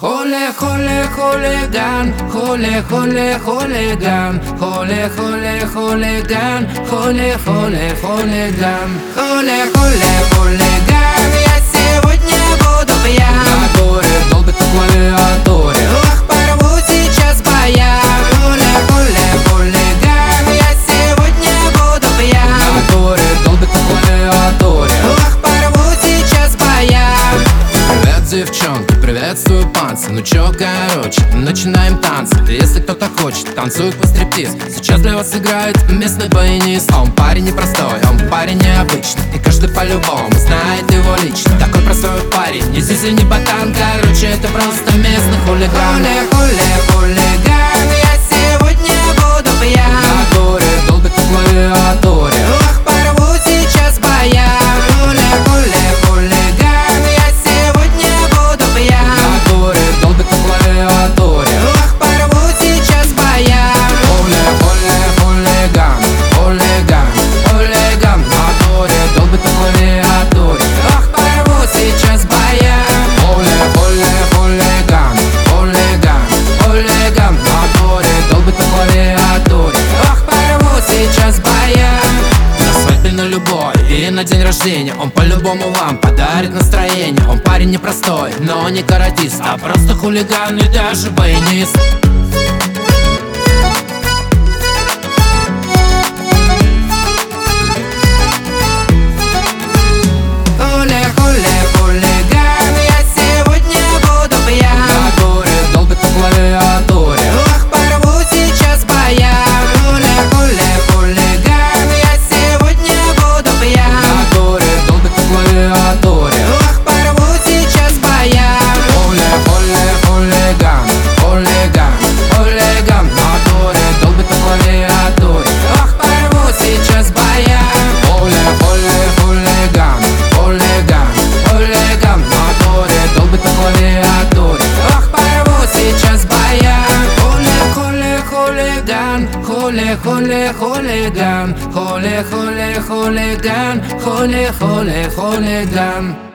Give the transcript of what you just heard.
Холе, холе, хулиган, холе, холе, хулиган, холе, холе, хулиган, холе, холе, хулиган, холе, холе, хулиган. Я сегодня буду пьян, который долбит по клавиатуре. Ох, порву сейчас баян. Холе, холе, хулиган. Я сегодня буду пьян, который долбит по клавиатуре. Ох, порву сейчас баян. Привет, девчонки, приветствую панцы. Ну чё, короче, начинаем танцы. Если кто-то хочет, танцует по стриптиз. Сейчас для вас играет местный баянист. Он парень непростой, он парень необычный, и каждый по-любому знает его лично. Такой простой парень, не зизи, не ботан. Короче, это просто местный хулиган. Холе, холе, хулиган. Я сегодня буду пьян, который долбит по клавиатуре. Ох, порву сейчас баян. Холе, холе, хулиган. Я сегодня буду пьян, который долбит по клавиатуре. Ох, порву сейчас баян. Холе, холе, хулиган, хулиган, хулиган, который долбит по клавиатуре. Ох, порву сейчас баян. Холе, холе, хулиган, хулиган, хулиган, который долбит по клавиатуре. Ох, порву сейчас баян. На свадьбе, на любой и на день рождения он по-любому вам подарит настроение. Он парень непростой, но не каратист, а просто хулиган и даже баянист. Холе, холе, хулиган. Я сегодня буду пьян, который долбит по клавиатуре. Ох, порву сейчас баян. Холе, холе, хулиган. Я сегодня буду пьян, который долбит по клавиатуре. Ох, порву сейчас баян. Холе, холе, хулиган, хулиган, хулиган, который долбит по клавиатуре. Ох, порву сейчас баян. Холе, холе, хулиган, хулиган, хулиган, который долбит по клавиатуре. Ох, порву сейчас баян. Холе, холе, хулиган, холе, холе, хулиган, холе, холе, хулиган, холе, холе, хулиган.